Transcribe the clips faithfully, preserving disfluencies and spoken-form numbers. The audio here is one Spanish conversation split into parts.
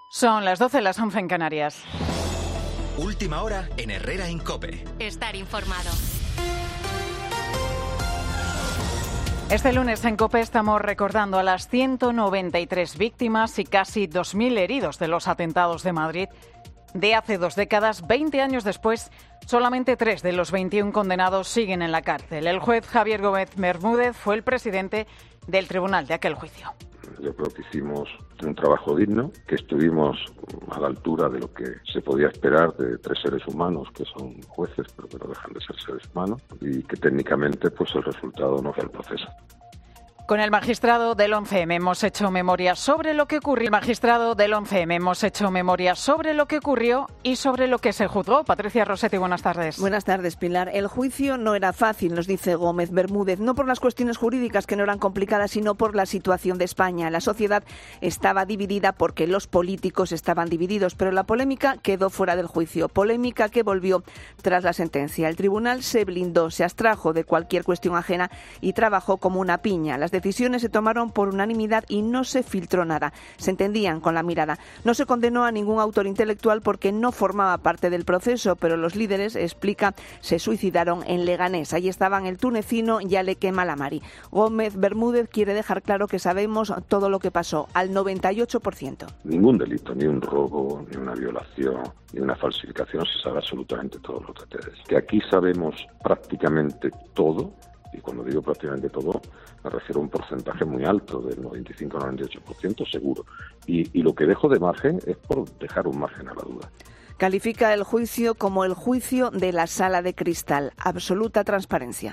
Son las doce, las once en Canarias. Última hora en Herrera en COPE. Estar informado. Este lunes en COPE estamos recordando a las ciento noventa y tres víctimas y casi dos mil heridos de los atentados de Madrid de hace dos décadas. veinte años después, solamente tres de los veintiún condenados siguen en la cárcel. El juez Javier Gómez Bermúdez fue el presidente del tribunal de aquel juicio. Yo creo que hicimos un trabajo digno, que estuvimos a la altura de lo que se podía esperar de tres seres humanos que son jueces, pero que no dejan de ser seres humanos, y que técnicamente pues el resultado no fue el proceso. Con el magistrado del once eme hemos hecho memoria sobre lo que ocurrió. El magistrado del once eme hemos hecho memoria sobre lo que ocurrió y sobre lo que se juzgó. Patricia Rossetti, buenas tardes. Buenas tardes, Pilar. El juicio no era fácil, nos dice Gómez Bermúdez, no por las cuestiones jurídicas que no eran complicadas, sino por la situación de España. La sociedad estaba dividida porque los políticos estaban divididos, pero la polémica quedó fuera del juicio. Polémica que volvió tras la sentencia. El tribunal se blindó, se abstrajo de cualquier cuestión ajena y trabajó como una piña. Las decisiones se tomaron por unanimidad y no se filtró nada. Se entendían con la mirada. No se condenó a ningún autor intelectual porque no formaba parte del proceso, pero los líderes, explica, se suicidaron en Leganés. Allí estaban el tunecino y Aleque Malamari. Gómez Bermúdez quiere dejar claro que sabemos todo lo que pasó, al noventa y ocho por ciento. Ningún delito, ni un robo, ni una violación, ni una falsificación, se sabe absolutamente todos los detalles. Que aquí sabemos prácticamente todo. Y cuando digo prácticamente todo, me refiero a un porcentaje muy alto, del noventa y cinco a noventa y ocho por ciento seguro. Y, y lo que dejo de margen es por dejar un margen a la duda. Califica el juicio como el juicio de la sala de cristal. Absoluta transparencia.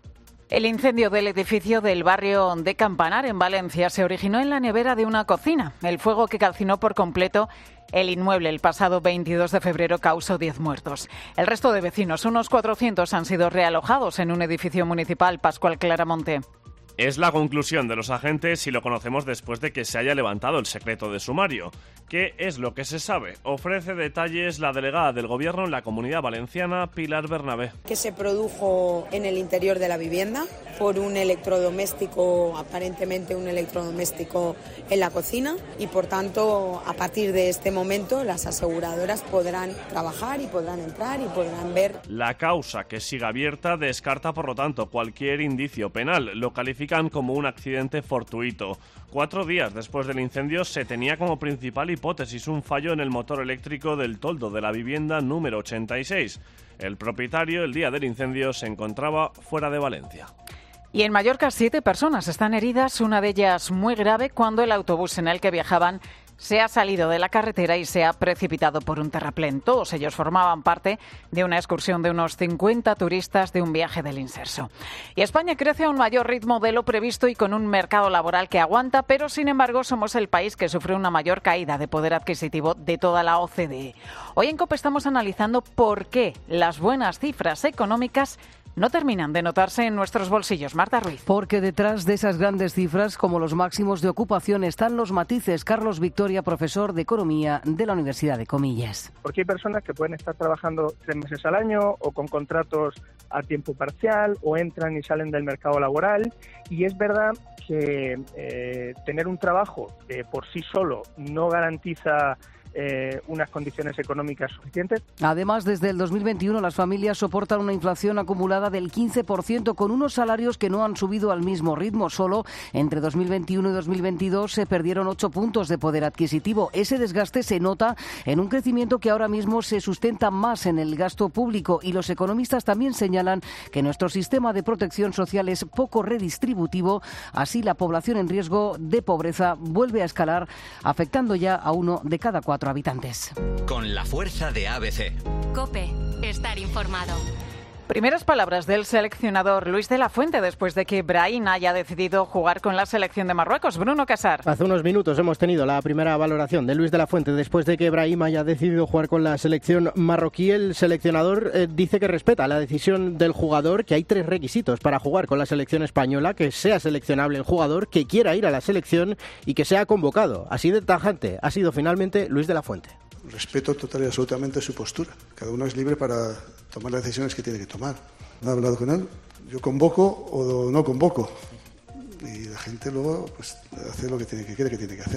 El incendio del edificio del barrio de Campanar, en Valencia, se originó en la nevera de una cocina. El fuego, que calcinó por completo el inmueble el pasado veintidós de febrero, causó diez muertos. El resto de vecinos, unos cuatrocientos, han sido realojados en un edificio municipal. Pascual Claramonte. Es la conclusión de los agentes y lo conocemos después de que se haya levantado el secreto de sumario. ¿Qué es lo que se sabe? Ofrece detalles la delegada del Gobierno en la Comunidad Valenciana, Pilar Bernabé. Que se produjo en el interior de la vivienda por un electrodoméstico, aparentemente un electrodoméstico en la cocina, y por tanto, a partir de este momento, las aseguradoras podrán trabajar y podrán entrar y podrán ver. La causa, que sigue abierta, descarta por lo tanto cualquier indicio penal. Lo califican como un accidente fortuito. Cuatro días después del incendio se tenía como principal hipótesis un fallo en el motor eléctrico del toldo de la vivienda número ochenta y seis. El propietario, el día del incendio, se encontraba fuera de Valencia. Y en Mallorca, siete personas están heridas, una de ellas muy grave, cuando el autobús en el que viajaban se ha salido de la carretera y se ha precipitado por un terraplén. Todos ellos formaban parte de una excursión de unos cincuenta turistas de un viaje del Inserso. Y España crece a un mayor ritmo de lo previsto y con un mercado laboral que aguanta, pero sin embargo somos el país que sufre una mayor caída de poder adquisitivo de toda la O C D E. Hoy en COPE estamos analizando por qué las buenas cifras económicas no terminan de notarse en nuestros bolsillos. Marta Ruiz. Porque detrás de esas grandes cifras, como los máximos de ocupación, están los matices. Carlos Victoria, profesor de Economía de la Universidad de Comillas. Porque hay personas que pueden estar trabajando tres meses al año o con contratos a tiempo parcial o entran y salen del mercado laboral, y es verdad que eh, tener un trabajo que por sí solo no garantiza Eh, unas condiciones económicas suficientes. Además, desde el dos mil veintiuno las familias soportan una inflación acumulada del quince por ciento con unos salarios que no han subido al mismo ritmo. Solo entre dos mil veintiuno y dos mil veintidós se perdieron ocho puntos de poder adquisitivo. Ese desgaste se nota en un crecimiento que ahora mismo se sustenta más en el gasto público, y los economistas también señalan que nuestro sistema de protección social es poco redistributivo. Así, la población en riesgo de pobreza vuelve a escalar, afectando ya a uno de cada cuatro habitantes. Con la fuerza de A B C. COPE. Estar informado. Primeras palabras del seleccionador Luis de la Fuente después de que Brahim haya decidido jugar con la selección de Marruecos. Bruno Casar. Hace unos minutos hemos tenido la primera valoración de Luis de la Fuente después de que Brahim haya decidido jugar con la selección marroquí. El seleccionador eh, dice que respeta la decisión del jugador, que hay tres requisitos para jugar con la selección española: que sea seleccionable el jugador, que quiera ir a la selección y que sea convocado. Así de tajante ha sido finalmente Luis de la Fuente. Respeto total y absolutamente su postura. Cada uno es libre para tomar las decisiones que tiene que tomar. No he hablado con él. Yo convoco o no convoco. Y la gente luego pues hace lo que tiene que quiere que tiene que hacer.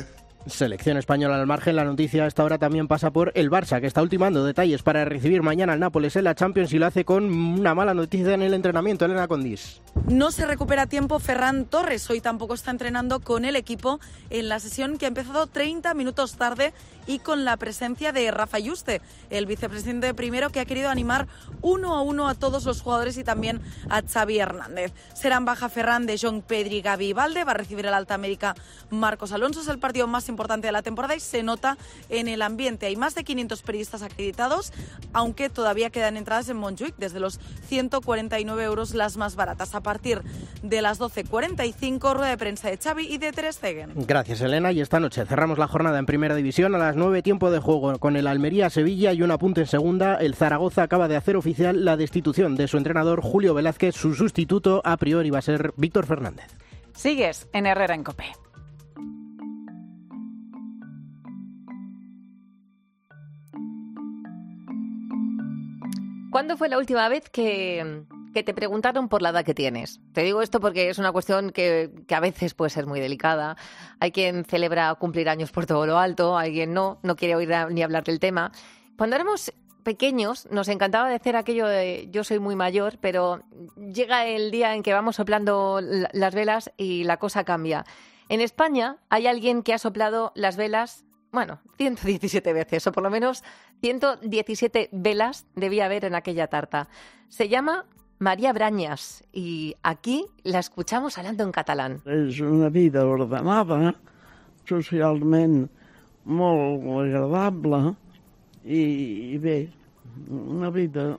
Selección española al margen. La noticia a esta hora también pasa por el Barça, que está ultimando detalles para recibir mañana al Nápoles en la Champions y lo hace con una mala noticia en el entrenamiento. Elena Condis. No se recupera a tiempo Ferran Torres. Hoy tampoco está entrenando con el equipo en la sesión que ha empezado treinta minutos tarde y con la presencia de Rafa Yuste, el vicepresidente primero, que ha querido animar uno a uno a todos los jugadores y también a Xavi Hernández. Serán baja Ferran, De Jong, Pedri, Gavi y Valde. Va a recibir el Alta América Marcos Alonso. Es el partido más importante de la temporada y se nota en el ambiente. Hay más de quinientos periodistas acreditados, aunque todavía quedan entradas en Montjuic desde los ciento cuarenta y nueve euros las más baratas. A partir de las doce cuarenta y cinco, rueda de prensa de Xavi y de Ter Stegen. Gracias, Elena. Y esta noche cerramos la jornada en Primera División a las nueve, tiempo de juego con el Almería-Sevilla y un apunte en Segunda. El Zaragoza acaba de hacer oficial la destitución de su entrenador Julio Velázquez. Su sustituto a priori va a ser Víctor Fernández. Sigues en Herrera en COPE. ¿Cuándo fue la última vez que, que te preguntaron por la edad que tienes? Te digo esto porque es una cuestión que, que a veces puede ser muy delicada. Hay quien celebra cumplir años por todo lo alto, hay quien no, no quiere oír a, ni hablar del tema. Cuando éramos pequeños nos encantaba decir aquello de yo soy muy mayor, pero llega el día en que vamos soplando las velas y la cosa cambia. En España hay alguien que ha soplado las velas, bueno, ciento diecisiete veces, o por lo menos ciento diecisiete velas debía haber en aquella tarta. Se llama María Brañas y aquí la escuchamos hablando en catalán. És una vida ordenada, socialment molt agradable i, i bé, una vida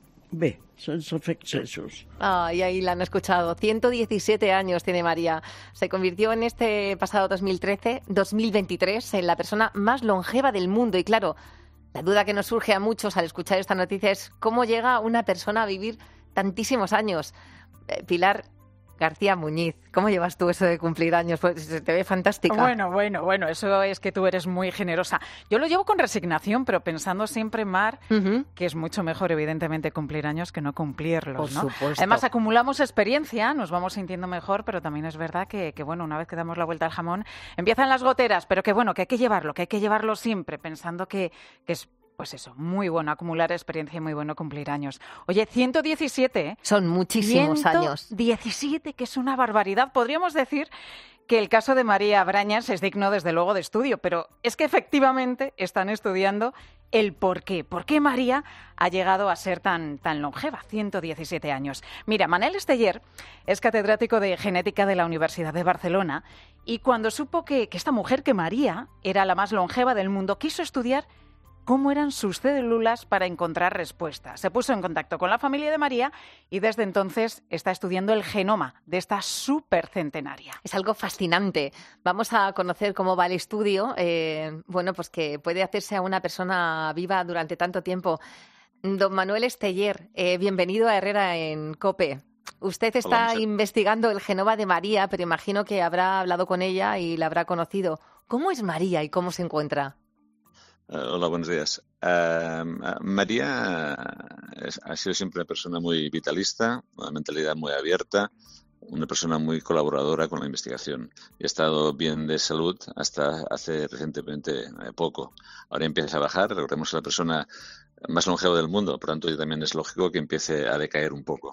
bé, sense excessos. Ah, y ahí la han escuchado. ciento diecisiete años tiene María. Se convirtió en este pasado dos mil trece, dos mil veintitrés en la persona más longeva del mundo. Y claro, la duda que nos surge a muchos al escuchar esta noticia es ¿cómo llega una persona a vivir tantísimos años? Eh, Pilar García Muñiz, ¿cómo llevas tú eso de cumplir años? Pues se te ve fantástica. Bueno, bueno, bueno, eso es que tú eres muy generosa. Yo lo llevo con resignación, pero pensando siempre, Mar, uh-huh. que es mucho mejor, evidentemente, cumplir años que no cumplirlos, Por ¿no? supuesto. Además, acumulamos experiencia, nos vamos sintiendo mejor, pero también es verdad que, que, bueno, una vez que damos la vuelta al jamón, empiezan las goteras, pero que, bueno, que hay que llevarlo, que hay que llevarlo siempre, pensando que, que es... Pues eso, muy bueno acumular experiencia y muy bueno cumplir años. Oye, ciento diecisiete, ¿eh? Son muchísimos años. ciento diecisiete, que es una barbaridad. Podríamos decir que el caso de María Brañas es digno, desde luego, de estudio, pero es que efectivamente están estudiando el por qué. ¿Por qué María ha llegado a ser tan, tan longeva? ciento diecisiete años. Mira, Manel Esteller es catedrático de genética de la Universidad de Barcelona y cuando supo que, que esta mujer, que María, era la más longeva del mundo, quiso estudiar cómo eran sus células para encontrar respuestas. Se puso en contacto con la familia de María y desde entonces está estudiando el genoma de esta supercentenaria. Es algo fascinante. Vamos a conocer cómo va el estudio, eh, bueno, pues que puede hacerse a una persona viva durante tanto tiempo. Don Manuel Esteller, eh, bienvenido a Herrera en COPE. Usted está Hola, investigando el genoma de María, pero imagino que habrá hablado con ella y la habrá conocido. ¿Cómo es María y cómo se encuentra? Hola, buenos días. Uh, María es, ha sido siempre una persona muy vitalista, una mentalidad muy abierta, una persona muy colaboradora con la investigación. Y ha estado bien de salud hasta hace recientemente eh, poco. Ahora empieza a bajar, recordemos, es la persona más longeva del mundo, por lo tanto también es lógico que empiece a decaer un poco.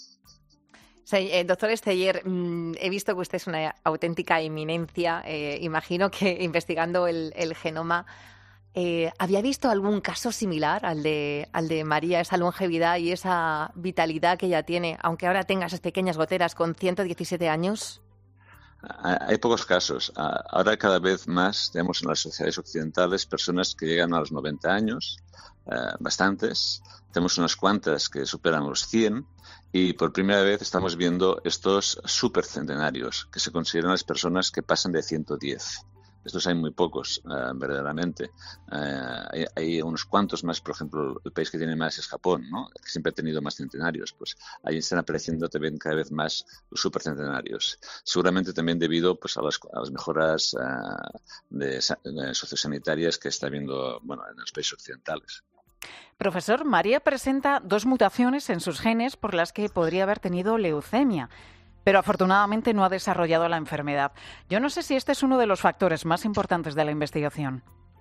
Sí, eh, doctor Esteller, mmm, he visto que usted es una auténtica eminencia. Eh, imagino que investigando el, el genoma... Eh, ¿Había visto algún caso similar al de, al de María, esa longevidad y esa vitalidad que ella tiene, aunque ahora tenga esas pequeñas goteras con ciento diecisiete años? Hay pocos casos. Ahora cada vez más tenemos en las sociedades occidentales personas que llegan a los noventa años, eh, bastantes. Tenemos unas cuantas que superan los cien y por primera vez estamos viendo estos supercentenarios, que se consideran las personas que pasan de ciento diez. Estos hay muy pocos, uh, verdaderamente. Uh, hay, hay unos cuantos más, por ejemplo, el país que tiene más es Japón, ¿no? Que siempre ha tenido más centenarios. Pues ahí están apareciendo también cada vez más los supercentenarios. Seguramente también debido pues, a, las, a las mejoras uh, de, de sociosanitarias que está habiendo, bueno, en los países occidentales. Profesor, María presenta dos mutaciones en sus genes por las que podría haber tenido leucemia. pero afortunadamente no ha desarrollado la enfermedad. Yo no sé si este es uno de los factores más importantes de la investigación.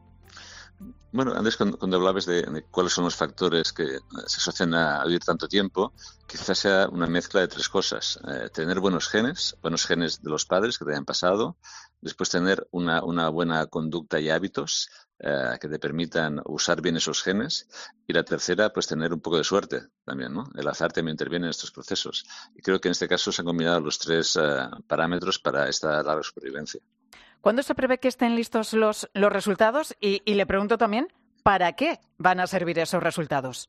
Bueno, antes cuando, cuando hablabas de, de cuáles son los factores que se asocian a vivir tanto tiempo, quizás sea una mezcla de tres cosas. Eh, tener buenos genes, buenos genes de los padres que te hayan pasado, después tener una, una buena conducta y hábitos eh, que te permitan usar bien esos genes, y la tercera, pues tener un poco de suerte también, ¿no? El azar también interviene en estos procesos. Y creo que en este caso se han combinado los tres eh, parámetros para esta larga supervivencia. ¿Cuándo se prevé que estén listos los, los resultados? Y, y le pregunto también, ¿para qué van a servir esos resultados?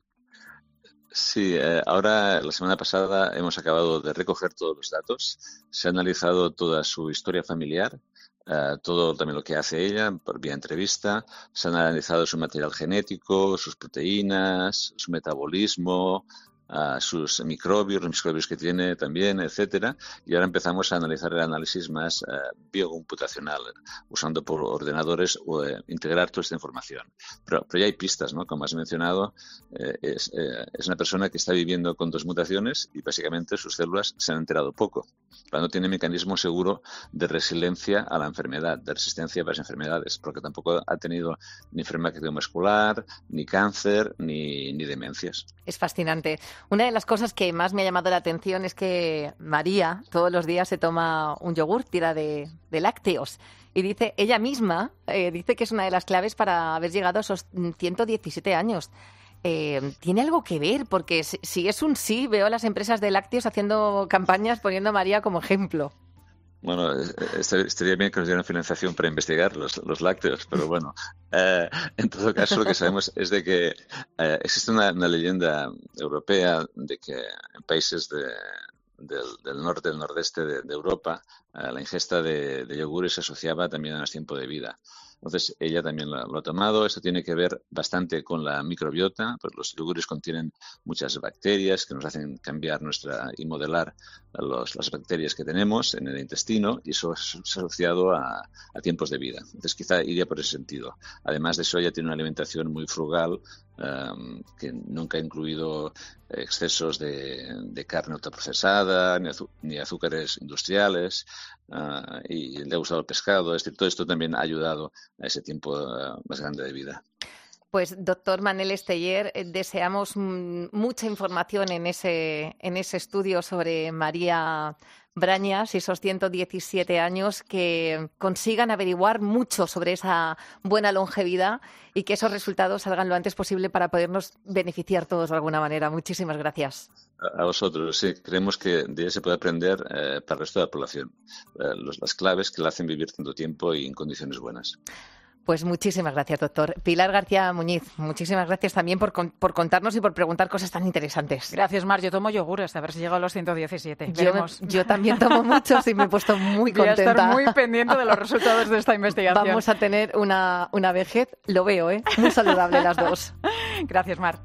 Sí, eh, ahora la semana pasada hemos acabado de recoger todos los datos. Se ha analizado toda su historia familiar, eh, todo también lo que hace ella por vía entrevista. Se han analizado su material genético, sus proteínas, su metabolismo, a sus microbios, los microbios que tiene también, etcétera, y ahora empezamos a analizar el análisis más eh, biocomputacional, usando por ordenadores o eh, integrar toda esta información. Pero, pero ya hay pistas, ¿no? Como has mencionado, eh, es, eh, es una persona que está viviendo con dos mutaciones y básicamente sus células se han enterado poco. Pero no tiene mecanismo seguro de resiliencia a la enfermedad, de resistencia a las enfermedades, porque tampoco ha tenido ni enfermedad cardiovascular, ni cáncer, ni, ni demencias. Es fascinante. Una de las cosas que más me ha llamado la atención es que María todos los días se toma un yogur, tira de, de lácteos. Y dice, ella misma, eh, dice que es una de las claves para haber llegado a esos ciento diecisiete años. Eh, ¿Tiene algo que ver? Porque si, si es un sí, veo a las empresas de lácteos haciendo campañas poniendo a María como ejemplo. Bueno, estaría bien que nos dieran financiación para investigar los, los lácteos, pero bueno, eh, en todo caso lo que sabemos es de que eh, existe una, una leyenda europea de que en países de, del, del norte, del nordeste de, de Europa, eh, la ingesta de, de yogures se asociaba también a más tiempo de vida. Entonces, ella también lo, lo ha tomado. Esto tiene que ver bastante con la microbiota, pues los yogures contienen muchas bacterias que nos hacen cambiar nuestra y modelar los, las bacterias que tenemos en el intestino, y eso es asociado a, a tiempos de vida. Entonces, quizá iría por ese sentido. Además de eso, ella tiene una alimentación muy frugal, um, que nunca ha incluido excesos de, de carne ultraprocesada, ni, azu ni azúcares industriales, uh, y le ha gustado el pescado. Es decir, todo esto también ha ayudado a ese tiempo uh, más grande de vida. Pues, doctor Manel Esteller, deseamos mucha información en ese, en ese estudio sobre María Brañas y esos ciento diecisiete años, que consigan averiguar mucho sobre esa buena longevidad y que esos resultados salgan lo antes posible para podernos beneficiar todos de alguna manera. Muchísimas gracias. A vosotros, sí. Creemos que de ella se puede aprender eh, para el resto de la población. Eh, los, las claves que la hacen vivir tanto tiempo y en condiciones buenas. Pues muchísimas gracias, doctor. Pilar García Muñiz, muchísimas gracias también por, con, por contarnos y por preguntar cosas tan interesantes. Gracias, Mar. Yo tomo yogures, a ver si llego a los ciento diecisiete. Yo, yo también tomo muchos y me he puesto muy contenta. Voy a estar muy pendiente de los resultados de esta investigación. Vamos a tener una, una vejez, lo veo, ¿eh? Muy saludable las dos. Gracias, Mar.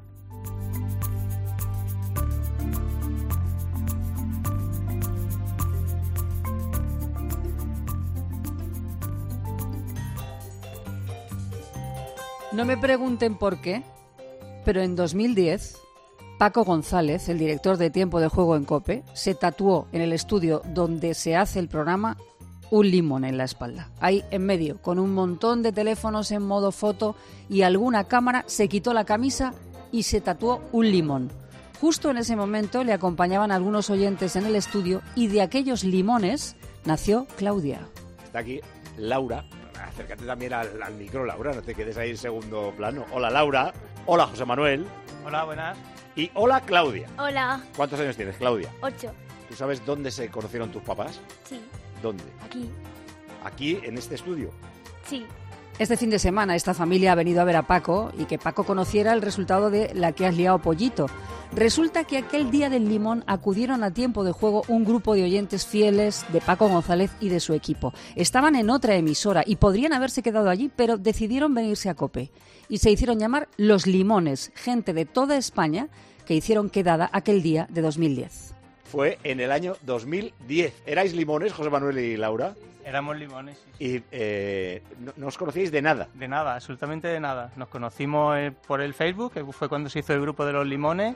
No me pregunten por qué, pero en dos mil diez, Paco González, el director de Tiempo de Juego en COPE, se tatuó en el estudio donde se hace el programa un limón en la espalda. Ahí en medio, con un montón de teléfonos en modo foto y alguna cámara, se quitó la camisa y se tatuó un limón. Justo en ese momento le acompañaban algunos oyentes en el estudio y de aquellos limones nació Claudia. Está aquí Laura. Acércate también al, al micro, Laura, no te quedes ahí en segundo plano. Hola, Laura. Hola, José Manuel. Hola, buenas. Y hola, Claudia. Hola. ¿Cuántos años tienes, Claudia? Ocho. ¿Tú sabes dónde se conocieron tus papás? Sí. ¿Dónde? Aquí. ¿Aquí, en este estudio? Sí. Este fin de semana esta familia ha venido a ver a Paco y que Paco conociera el resultado de La que has liado, pollito. Resulta que aquel día del limón acudieron a Tiempo de Juego un grupo de oyentes fieles de Paco González y de su equipo. Estaban en otra emisora y podrían haberse quedado allí, pero decidieron venirse a COPE. Y se hicieron llamar Los Limones, gente de toda España que hicieron quedada aquel día de dos mil diez. Fue en el año dos mil diez. ¿Erais limones, José Manuel y Laura? Éramos limones, sí. Y eh, no, no os conocíais de nada. De nada, absolutamente de nada. Nos conocimos eh, por el Facebook, que fue cuando se hizo el grupo de los limones,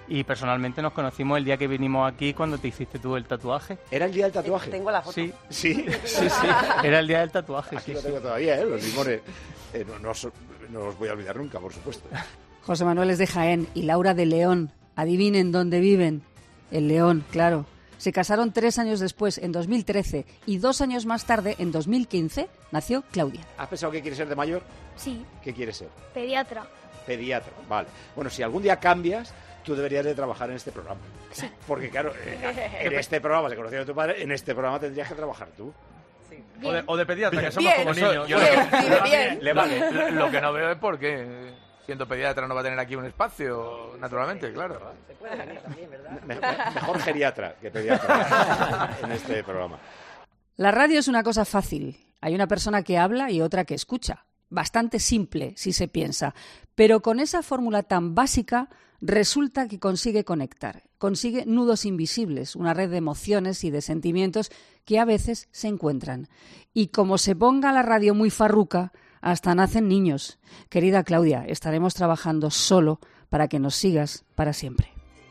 Y personalmente nos conocimos el día que vinimos aquí cuando te hiciste tú el tatuaje. ¿Era el día del tatuaje? Tengo la foto. Sí. ¿Sí? Sí, sí. Era el día del tatuaje. Aquí sí, lo sí. tengo todavía, ¿eh? Los limones. Eh, no, no, os, no os voy a olvidar nunca, por supuesto. José Manuel es de Jaén y Laura de León. Adivinen dónde viven. El León, claro. Se casaron tres años después, en dos mil trece, y dos años más tarde, en dos mil quince, nació Claudia. ¿Has pensado que quieres ser de mayor? Sí, ¿Qué quieres ser? pediatra. Pediatra, vale. Bueno, si algún día cambias, tú deberías de trabajar en este programa. Sí. Porque claro, eh, en este programa se conocía a tu padre, en este programa tendrías que trabajar tú. O de, o de pediatra, Bien. que somos Bien. como niños. Yo Bien, lo que- bien, bien. Le vale. Lo, lo que no veo es por qué, siendo pediatra, no va a tener aquí un espacio, naturalmente, claro. Me- me- mejor geriatra que pediatra en este programa. La radio es una cosa fácil. Hay una persona que habla y otra que escucha. Bastante simple, si se piensa. Pero con esa fórmula tan básica, resulta que consigue conectar. Consigue nudos invisibles, una red de emociones y de sentimientos que a veces se encuentran. Y como se ponga la radio muy farruca, hasta nacen niños. Querida Claudia, estaremos trabajando solo para que nos sigas para siempre.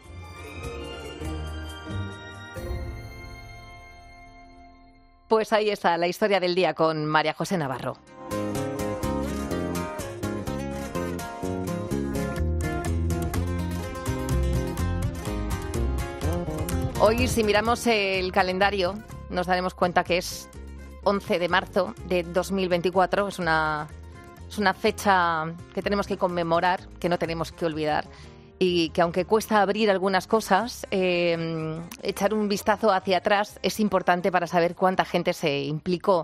Pues ahí está la historia del día con María José Navarro. Hoy, si miramos el calendario, nos daremos cuenta que es once de marzo de dos mil veinticuatro. Es una, es una fecha que tenemos que conmemorar, que no tenemos que olvidar. Y que aunque cuesta abrir algunas cosas, eh, echar un vistazo hacia atrás es importante para saber cuánta gente se implicó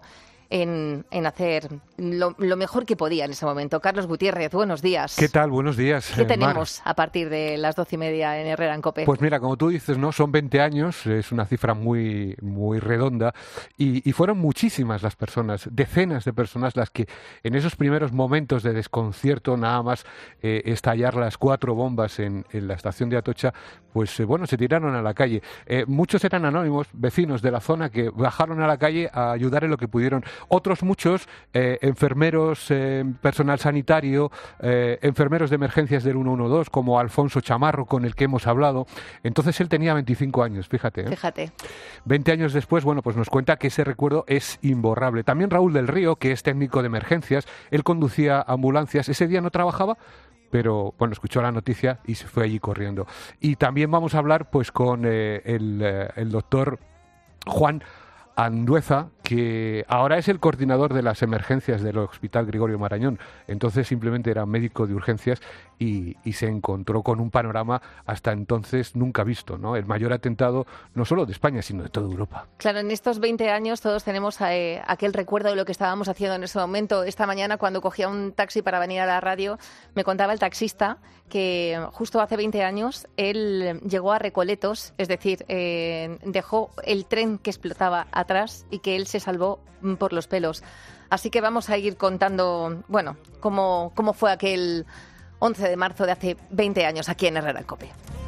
en, en hacer lo, lo mejor que podía en ese momento. Carlos Gutiérrez, buenos días. ¿Qué tal? Buenos días. ¿Qué eh, Mar. tenemos a partir de las doce y media en Herrera en COPE? Pues mira, como tú dices, ¿no? Son veinte años, es una cifra muy, muy redonda y, y fueron muchísimas las personas, decenas de personas las que en esos primeros momentos de desconcierto, nada más eh, estallar las cuatro bombas en, en la estación de Atocha, pues eh, bueno, se tiraron a la calle. Eh, muchos eran anónimos, vecinos de la zona que bajaron a la calle a ayudar en lo que pudieron. Otros muchos, eh, enfermeros, eh, personal sanitario, eh, enfermeros de emergencias del ciento doce, como Alfonso Chamarro, con el que hemos hablado. Entonces él tenía veinticinco años, fíjate. ¿eh? Fíjate. veinte años después, bueno, pues nos cuenta que ese recuerdo es imborrable. También Raúl del Río, que es técnico de emergencias, él conducía ambulancias. Ese día no trabajaba, pero bueno, escuchó la noticia y se fue allí corriendo. Y también vamos a hablar pues con eh, el, eh, el doctor Juan Andueza, que ahora es el coordinador de las emergencias del Hospital Gregorio Marañón. Entonces simplemente era médico de urgencias y, y se encontró con un panorama hasta entonces nunca visto, ¿no? El mayor atentado no solo de España, sino de toda Europa. Claro, en estos veinte años todos tenemos eh, aquel recuerdo de lo que estábamos haciendo en ese momento. Esta mañana, cuando cogía un taxi para venir a la radio, me contaba el taxista que justo hace veinte años él llegó a Recoletos, es decir, eh, dejó el tren que explotaba atrás y que él se salvó por los pelos. Así que vamos a ir contando, bueno, cómo, cómo fue aquel once de marzo de hace veinte años aquí en Herrera en COPE.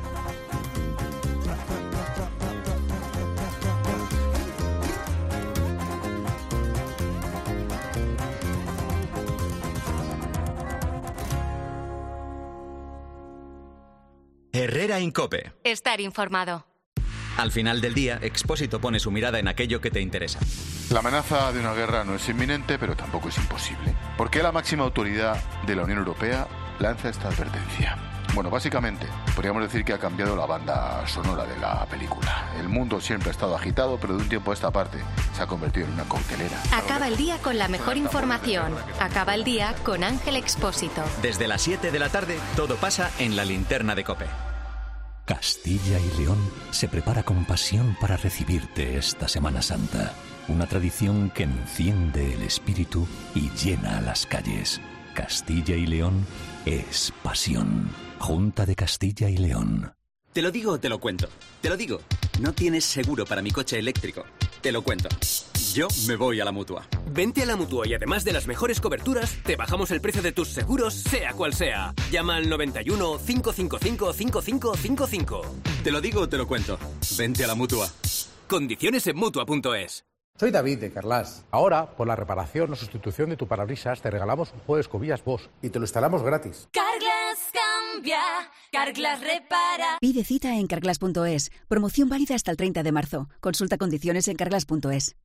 Herrera en COPE. Estar informado. Al final del día, Expósito pone su mirada en aquello que te interesa. La amenaza de una guerra no es inminente, pero tampoco es imposible. ¿Por qué la máxima autoridad de la Unión Europea lanza esta advertencia? Bueno, básicamente, podríamos decir que ha cambiado la banda sonora de la película. El mundo siempre ha estado agitado, pero de un tiempo a esta parte se ha convertido en una coctelera. Acaba el día con la mejor información. Acaba el día con Ángel Expósito. Desde las siete de la tarde, todo pasa en la linterna de COPE. Castilla y León se prepara con pasión para recibirte esta Semana Santa. Una tradición que enciende el espíritu y llena las calles. Castilla y León es pasión. Junta de Castilla y León. Te lo digo o te lo cuento. Te lo digo. No tienes seguro para mi coche eléctrico. Te lo cuento. Yo me voy a la Mutua. Vente a la Mutua y además de las mejores coberturas, te bajamos el precio de tus seguros, sea cual sea. Llama al noventa y uno, cinco cinco cinco, cinco cinco cinco cinco. Te lo digo o te lo cuento. Vente a la Mutua. Condiciones en Mutua punto es. Soy David de Carlas. Ahora, por la reparación o sustitución de tu parabrisas, te regalamos un juego de escobillas Bosch y te lo instalamos gratis. Carglass cambia. cambia, Carglass repara. Pide cita en carglass punto es. Promoción válida hasta el treinta de marzo. Consulta condiciones en carglass punto es.